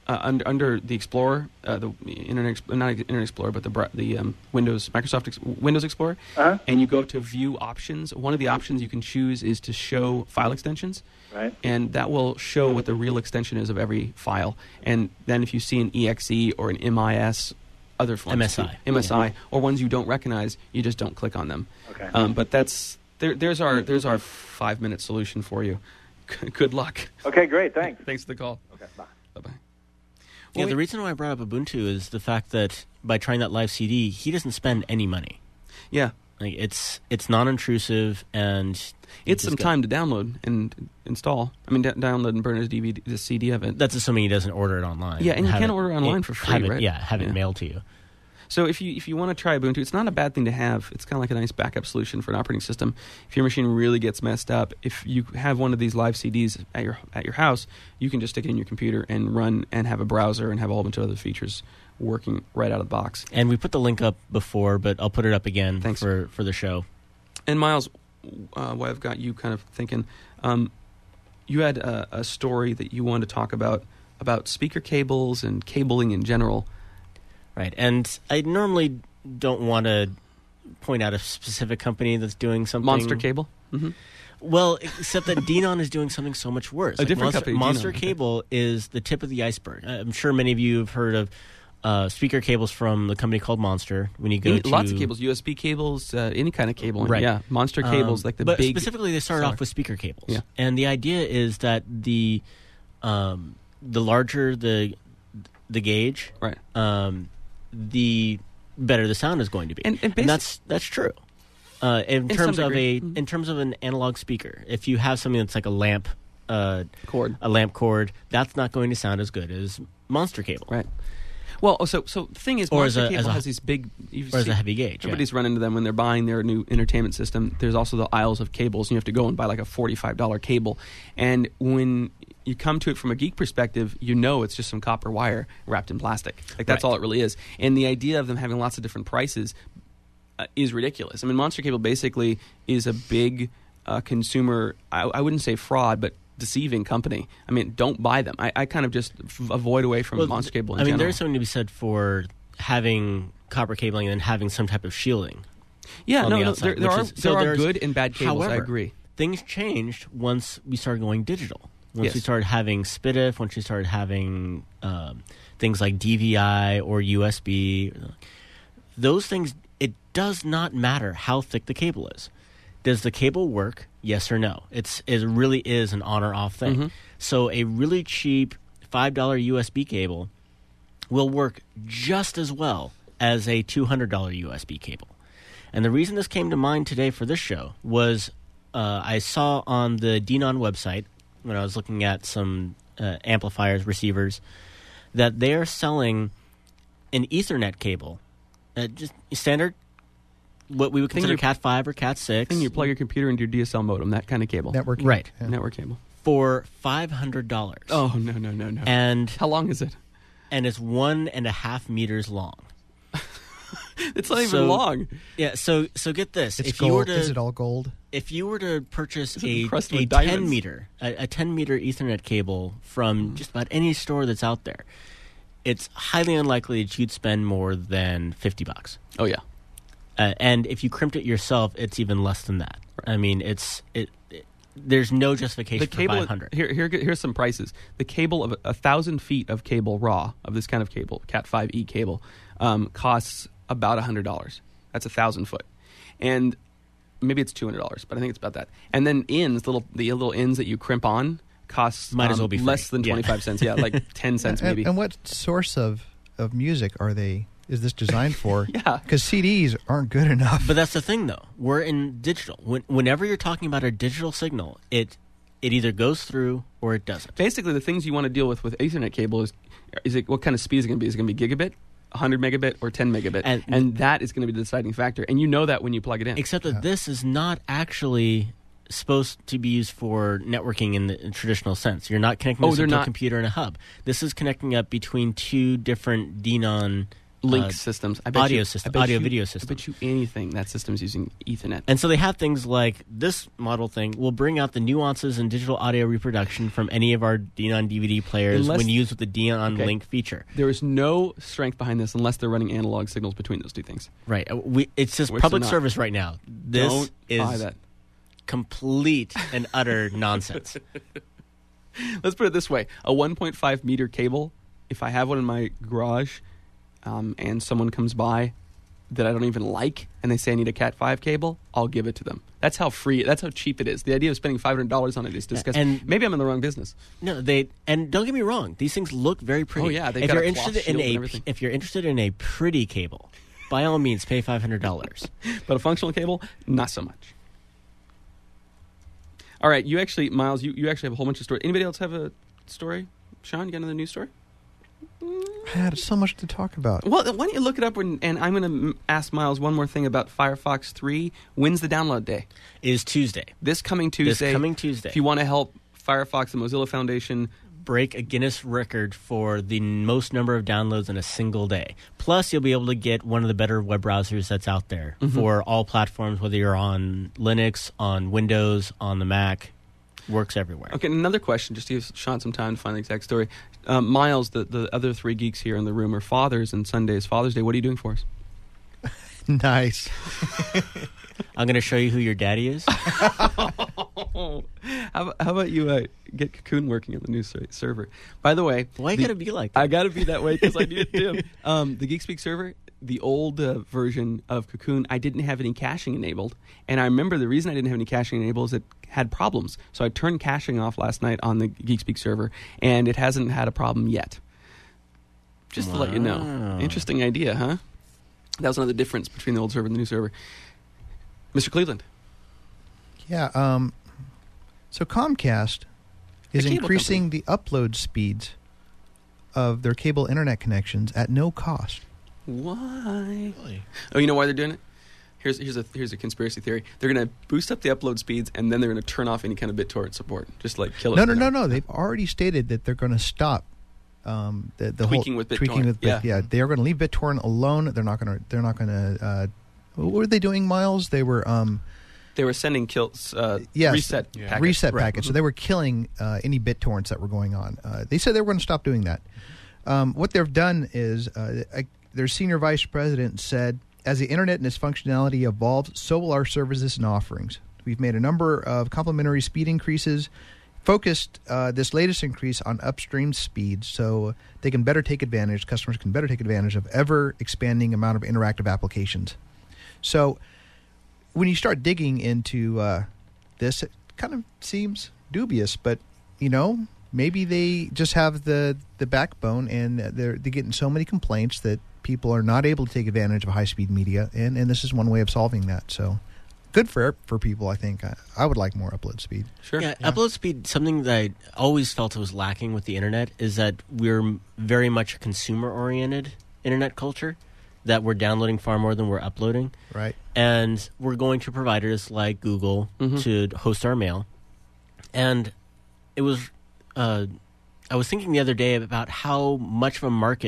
under the Explorer, the not Internet Explorer, but the Windows Explorer, and you go to View Options. One of the options you can choose is to show file extensions,
right?
And that will show what the real extension is of every file. And then if you see an EXE or an MIS, other forms, MSI, or ones you don't recognize, you just don't click on them.
Okay.
But there's our 5-minute solution for you. Good luck.
Okay, great. Thanks.
Thanks for the call.
Okay, bye.
Bye-bye.
Yeah, the reason why I brought up Ubuntu is the fact that by trying that live CD, he doesn't spend any money.
Yeah.
Like it's non-intrusive, and
it's some time to download and install. I mean, download and burn the CD of it.
That's assuming he doesn't order it online.
Yeah, and you can order it online for free, right?
Yeah, have it mailed to you.
So if you want to try Ubuntu, it's not a bad thing to have. It's kind of like a nice backup solution for an operating system. If your machine really gets messed up, if you have one of these live CDs at your house, you can just stick it in your computer and run and have a browser and have a whole bunch of other features working right out of the box.
And we put the link up before, but I'll put it up again for the show.
And Miles, while I've got you kind of thinking, you had a story that you wanted to talk about speaker cables and cabling in general.
Right, and I normally don't want to point out a specific company that's doing something.
Monster Cable? Mm-hmm.
Well, except that Denon is doing something so much worse.
Different company.
Monster
Denon.
Cable is the tip of the iceberg. I'm sure many of you have heard of speaker cables from the company called Monster. When you go to
lots of cables, USB cables, any kind of cable.
Right.
Yeah, Monster cables, like the
but
big.
But specifically, they started off with speaker cables.
Yeah.
And the idea is that the larger the gauge,
right,
the better the sound is going to be, and that's true. In terms of an analog speaker, if you have something that's like a lamp cord, that's not going to sound as good as Monster Cable,
right? Well, so the thing is, Monster Cable has these big,
as a heavy gauge.
Everybody's run into them when they're buying their new entertainment system. There's also the aisles of cables, and you have to go and buy like a $45 cable. And when you come to it from a geek perspective, you know it's just some copper wire wrapped in plastic. Like that's all it really is. And the idea of them having lots of different prices is ridiculous. I mean, Monster Cable basically is a big consumer. I wouldn't say fraud, but deceiving company. I mean, don't buy them. I kind of just avoid away from Monster Cable in general.
There's something to be said for having copper cabling and then having some type of shielding.
Yeah, there are good and bad cables.
However,
I agree.
Things changed once we started going digital. Once we started having SPDIF, once we started having things like DVI or USB, those things, it does not matter how thick the cable is. Does the cable work? Yes or no? It really is an on or off thing. Mm-hmm. So a really cheap $5 USB cable will work just as well as a $200 USB cable. And the reason this came to mind today for this show was I saw on the Denon website, when I was looking at some amplifiers, receivers, that they're selling an Ethernet cable, just standard, what we would consider Cat 5 or Cat 6.
And you plug your computer into your DSL modem, that kind of cable.
Network.
Right.
Yeah.
Network cable.
For $500.
Oh, no.
And
how long is it?
And it's 1.5 meters long.
It's not even long.
Yeah, so get this.
It's
if
gold.
You were to,
Is it all gold?
If you were to purchase a
encrusted with
10
diamonds.
meter a 10 meter Ethernet cable from just about any store that's out there, it's highly unlikely that you'd spend more than $50.
Oh yeah.
And if you crimped it yourself, it's even less than that. Right. I mean, there's no justification
The cable,
for $500.
Here's some prices. The cable of 1,000 feet of cable raw of this kind of cable, Cat 5e cable, costs about $100. That's 1,000 foot, and maybe it's $200, but I think it's about that. And then the little ends that you crimp on costs
might as well be free.
less than 25 cents. Yeah, like 10 cents maybe.
And what source of music is this designed for?
Yeah.
Because CDs aren't good enough.
But that's the thing, though. We're in digital. Whenever you're talking about a digital signal, it either goes through or it doesn't.
Basically, the things you want to deal with Ethernet cable is it what kind of speed is it going to be? Is it going to be gigabit, 100 megabit, or 10 megabit? And that is going to be the deciding factor. And you know that when you plug it in.
Except that this is not actually supposed to be used for networking in the traditional sense. You're not connecting this to a computer and a hub. This is connecting up between two different DNON
link systems.
Audio video systems.
I bet you anything that system's using Ethernet.
And so they have things like this model thing will bring out the nuances in digital audio reproduction from any of our DNON DVD players when used with the DNON link feature.
There is no strength behind this unless they're running analog signals between those two things.
Right. It's just public service right now. This is complete and utter nonsense.
Let's put it this way. A 1.5 meter cable, if I have one in my garage, and someone comes by that I don't even like, and they say I need a Cat 5 cable, I'll give it to them. That's how cheap it is. The idea of spending $500 on it is disgusting. And maybe I'm in the wrong business.
No, and don't get me wrong, these things look very pretty.
Oh yeah, if you're
interested in a pretty cable, by all means, pay $500.
But a functional cable, not so much. All right, Miles, you actually have a whole bunch of stories. Anybody else have a story? Sean, you got another news story?
I had so much to talk about.
Well, why don't you look it up, and I'm going to ask Miles one more thing about Firefox 3. When's the download day?
It is Tuesday.
This coming Tuesday. If you want to help Firefox, the Mozilla Foundation,
break a Guinness record for the most number of downloads in a single day. Plus, you'll be able to get one of the better web browsers that's out there for all platforms, whether you're on Linux, on Windows, on the Mac. Works everywhere.
Okay, another question, just to give Sean some time to find the exact story. Miles, the other three geeks here in the room are fathers, and Sunday is Father's Day. What are you doing for us?
Nice.
I'm going to show you who your daddy is.
How about you get Cocoon working on the new server? By the way...
Why you got to be like that?
I got to be that way because I need it too. The GeekSpeak server, the old version of Cocoon, I didn't have any caching enabled. And I remember the reason I didn't have any caching enabled is it had problems. So I turned caching off last night on the GeekSpeak server, and it hasn't had a problem yet. Just to let you know. Interesting idea, huh? That was another difference between the old server and the new server. Mr. Cleveland.
Yeah, so Comcast is increasing the upload speeds of their cable internet connections at no cost.
Why? Really? Oh, you know why they're doing it? Here's a conspiracy theory. They're going to boost up the upload speeds, and then they're going to turn off any kind of BitTorrent support. Just like kill it.
No. They've already stated that they're going to stop the
tweaking with BitTorrent.
Yeah, they are going to leave BitTorrent alone. They're not going to. What were they doing, Miles? They were
sending reset packets.
Reset
right.
packets. So they were killing any BitTorrents that were going on. They said they were going to stop doing that. What they've done is their senior vice president said, as the internet and its functionality evolves, so will our services and offerings. We've made a number of complementary speed increases, focused this latest increase on upstream speeds so they can better take advantage, customers can better take advantage of ever-expanding amount of interactive applications. So when you start digging into this, it kind of seems dubious, but, maybe they just have the backbone, and they're getting so many complaints that people are not able to take advantage of high-speed media, and this is one way of solving that. So good for people, I think. I would like more upload speed.
Sure.
Yeah, upload speed, something that I always felt was lacking with the internet is that we're very much a consumer-oriented internet culture, that we're downloading far more than we're uploading.
Right.
And we're going to providers like Google to host our mail. And it was... I was thinking the other day about how much of a market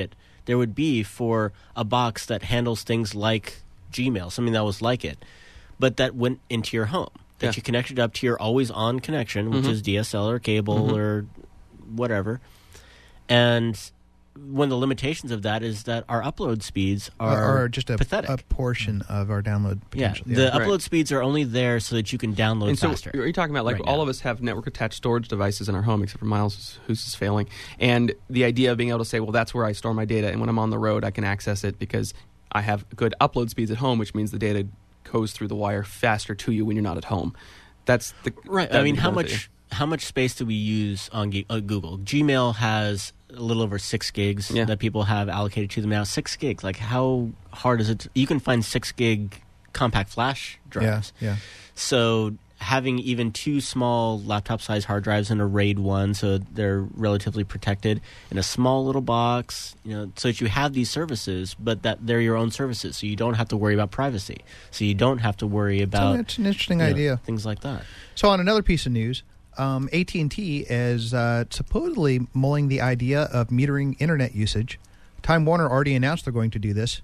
there would be for a box that handles things like Gmail, something that was like it, but that went into your home, that you connected up to your always-on connection, which is DSL or cable or whatever. And one of the limitations of that is that our upload speeds are
just
pathetic.
a portion of our download potential.
The upload speeds are only there so that you can download faster.
So are you talking about, like, all of us have network-attached storage devices in our home, except for Miles, whose is failing. And the idea of being able to say, well, that's where I store my data, and when I'm on the road, I can access it because I have good upload speeds at home, which means the data goes through the wire faster to you when you're not at home. That's the...
Right. I mean, how much space do we use on Google? Gmail has a little over 6 gigs that people have allocated to them now. 6 gigs. Like, how hard is it? You can find 6 gig compact flash drives.
Yeah.
So having even 2 small laptop-sized hard drives in a RAID 1, so they're relatively protected, in a small little box, so that you have these services, but that they're your own services, so you don't have to worry about privacy. So you don't have to worry about...
So it's an interesting idea.
Things like that.
So on another piece of news... AT&T is supposedly mulling the idea of metering internet usage. Time Warner already announced they're going to do this.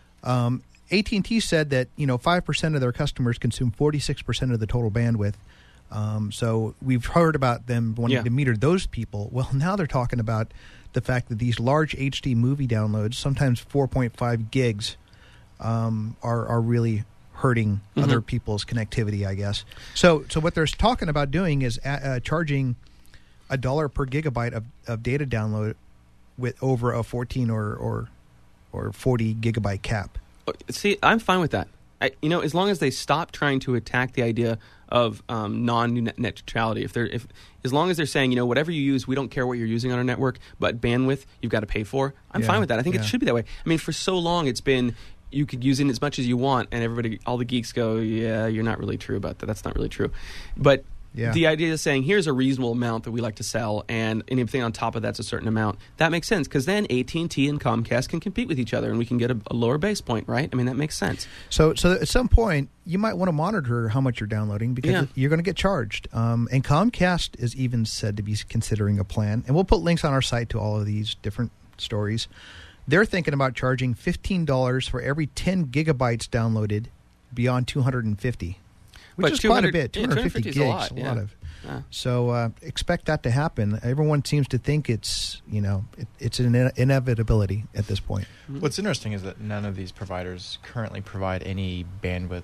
AT&T said that 5% of their customers consume 46% of the total bandwidth. So we've heard about them wanting to meter those people. Well, now they're talking about the fact that these large HD movie downloads, sometimes 4.5 gigs, are really hurting other people's connectivity, I guess. So what they're talking about doing is charging $1 per gigabyte of data download with over a 14 or 40 gigabyte cap.
See, I'm fine with that. As long as they stop trying to attack the idea of non-net neutrality. As long as they're saying, whatever you use, we don't care what you're using on our network, but bandwidth you've got to pay for. I'm fine with that. I think it should be that way. I mean, for so long it's been, you could use it as much as you want, and all the geeks go, yeah, you're not really true about that. That's not really true. But the idea of saying, here's a reasonable amount that we like to sell, and anything on top of that's a certain amount, that makes sense, because then AT&T and Comcast can compete with each other, and we can get a lower base point, right? I mean, that makes sense.
So at some point, you might want to monitor how much you're downloading, because you're going to get charged. And Comcast is even said to be considering a plan, and we'll put links on our site to all of these different stories. They're thinking about charging $15 for every 10 gigabytes downloaded beyond 250, which is quite a bit. 250 gigs, a lot of. So expect that to happen. Everyone seems to think it's an inevitability at this point.
What's interesting is that none of these providers currently provide any bandwidth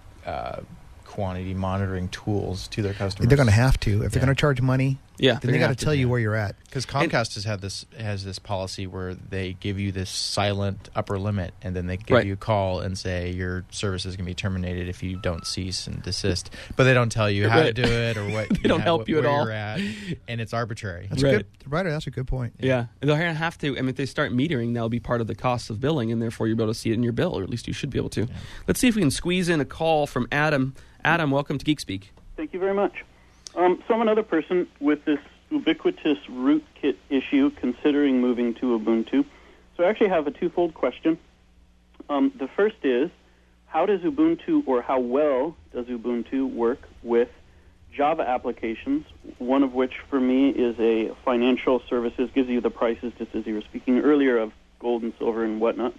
quantity monitoring tools to their customers.
They're going to have to. If they're going to charge money, then they got to tell you where you're at.
Because Comcast has this policy where they give you this silent upper limit, and then they give you a call and say your service is going to be terminated if you don't cease and desist. But they don't tell you how to do it or what.
They don't help you at all.
You're at, and it's arbitrary.
That's good, Ryder. That's a good point.
Yeah, they'll have to. I mean, if they start metering, that'll be part of the cost of billing, and therefore you'll be able to see it in your bill, or at least you should be able to. Yeah. Let's see if we can squeeze in a call from Adam. Adam, welcome to GeekSpeak.
Thank you very much. So I'm another person with this ubiquitous rootkit issue, considering moving to Ubuntu. So I actually have a twofold question. The first is, how does Ubuntu, or how well does Ubuntu work with Java applications, one of which for me is a financial services, gives you the prices, just as you were speaking earlier, of gold and silver and whatnot.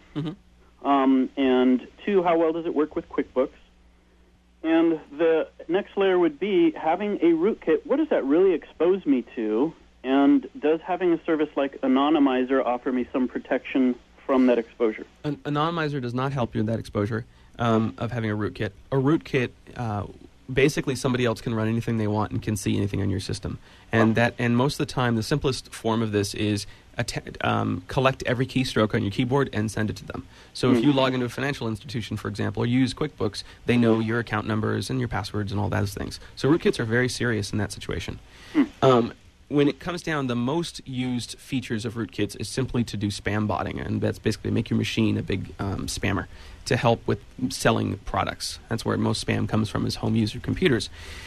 And two, how well does it work with QuickBooks? And the next layer would be having a rootkit. What does that really expose me to? And does having a service like Anonymizer offer me some protection from that exposure?
Anonymizer does not help you in that exposure of having a rootkit. A rootkit, basically somebody else can run anything they want and can see anything on your system. And and most of the time, the simplest form of this is collect every keystroke on your keyboard and send it to them. So if you log into a financial institution, for example, or use QuickBooks, they know your account numbers and your passwords and all those things. So rootkits are very serious in that situation. When it comes down, the most used features of rootkits is simply to do spam botting, and that's basically make your machine a big spammer to help with selling products. That's where most spam comes from, is home user computers.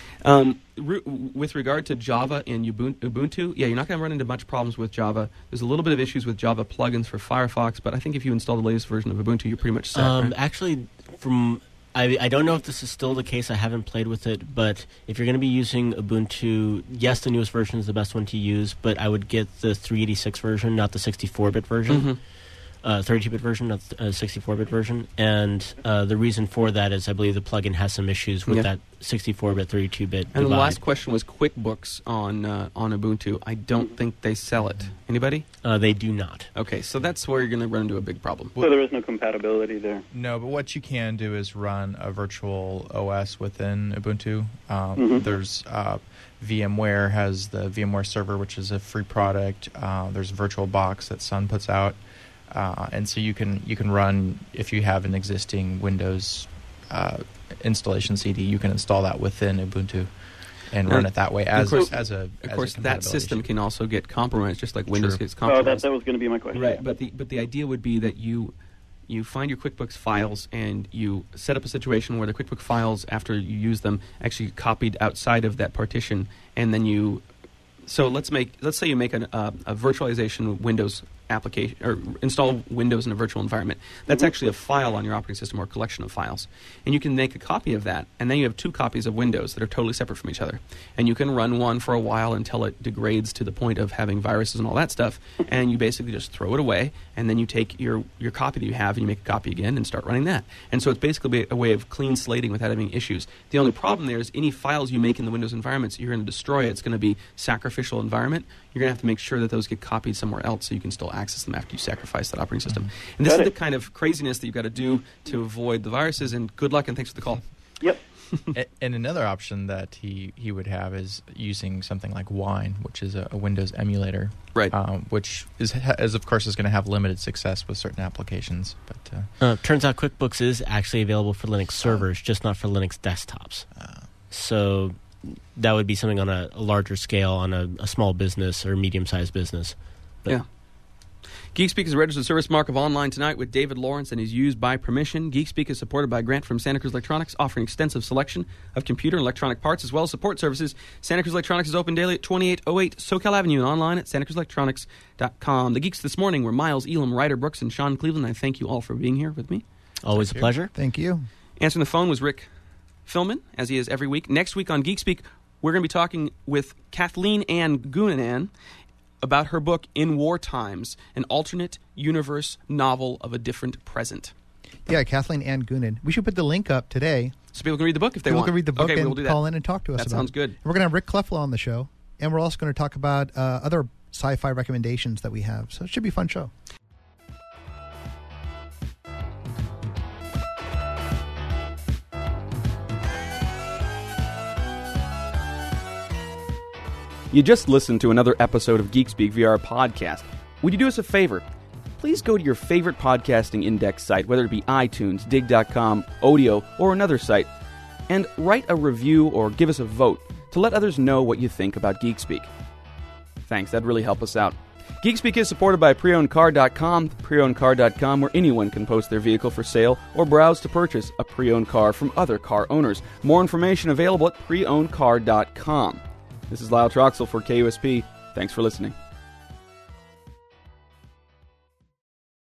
With regard to Java and Ubuntu, you're not going to run into much problems with Java. There's a little bit of issues with Java plugins for Firefox, but I think if you install the latest version of Ubuntu, you're pretty much set. Right?
Actually, I don't know if this is still the case. I haven't played with it, but if you're going to be using Ubuntu, yes, the newest version is the best one to use, but I would get the 386 version, not the 64-bit version. 32-bit version, not 64-bit version. And the reason for that is I believe the plugin has some issues with that 64-bit, 32-bit
And
divide.
the last question was QuickBooks on Ubuntu. I don't think they sell it. Anybody?
They do not.
Okay, so that's where you're going to run into a big problem.
So there is no compatibility there.
No, but what you can do is run a virtual OS within Ubuntu. There's VMware has the VMware Server, which is a free product. There's VirtualBox that Sun puts out, and so you can run, if you have an existing Windows installation CD, you can install that within Ubuntu and run it that way as a
Of course, that system can also get compromised, just like Windows gets
Oh,
compromised.
that was going to be my question.
Right, but the idea would be that you find your QuickBooks files and you set up a situation where the QuickBooks files, after you use them, actually get copied outside of that partition, and then you. So let's say you make a virtualization Windows application, or install Windows in a virtual environment. That's actually a file on your operating system or a collection of files, and you can make a copy of that, and then you have two copies of Windows that are totally separate from each other, and you can run one for a while until it degrades to the point of having viruses and all that stuff, and you basically just throw it away, and then you take your copy that you have and you make a copy again and start running that. And so it's basically a way of clean slating without having issues. The only problem there is any files you make in the Windows environments, you're going to destroy it. It's going to be sacrificial environment. You're going to have to make sure that those get copied somewhere else so you can still access them after you sacrifice that operating system. And this is the kind of craziness that you've got to do to avoid the viruses, and good luck and thanks for the call.
Yep.
And another option that he would have is using something like Wine, which is a Windows emulator,
Right.
Which is of course going to have limited success with certain applications. But
Turns out QuickBooks is actually available for Linux servers, just not for Linux desktops. So that would be something on a larger scale, on a small business or medium-sized business. But
Yeah. GeekSpeak is a registered service mark of Online Tonight with David Lawrence and is used by permission. GeekSpeak is supported by a grant from Santa Cruz Electronics, offering extensive selection of computer and electronic parts as well as support services. Santa Cruz Electronics is open daily at 2808 SoCal Avenue and online at santacruzelectronics.com. The Geeks this morning were Miles Elam, Ryder Brooks, and Sean Cleveland. I thank you all for being here with me.
always a pleasure.
Thank you.
Answering the phone was Rick Philman, as he is every week. Next week on GeekSpeak, we're going to be talking with Kathleen Ann Goonan about her book, In War Times, an alternate universe novel of a different present.
Yeah, Kathleen Ann Goonan. We should put the link up today.
So people can read the book if they
People
want.
can read the book
okay,
and
we'll do that.
call in and talk to us
That
about
sounds
it.
good.
And we're going to have Rick Cleffel on the show, and we're also going to talk about other sci-fi recommendations that we have. So it should be a fun show.
You just listened to another episode of GeekSpeak VR podcast. Would you do us a favor? Please go to your favorite podcasting index site, whether it be iTunes, Dig.com, Odeo, or another site, and write a review or give us a vote to let others know what you think about GeekSpeak. Thanks, that'd really help us out. GeekSpeak is supported by PreOwnedCar.com, PreOwnedCar.com, where anyone can post their vehicle for sale or browse to purchase a pre-owned car from other car owners. More information available at PreOwnedCar.com. This is Lyle Troxel for KUSP. Thanks for listening.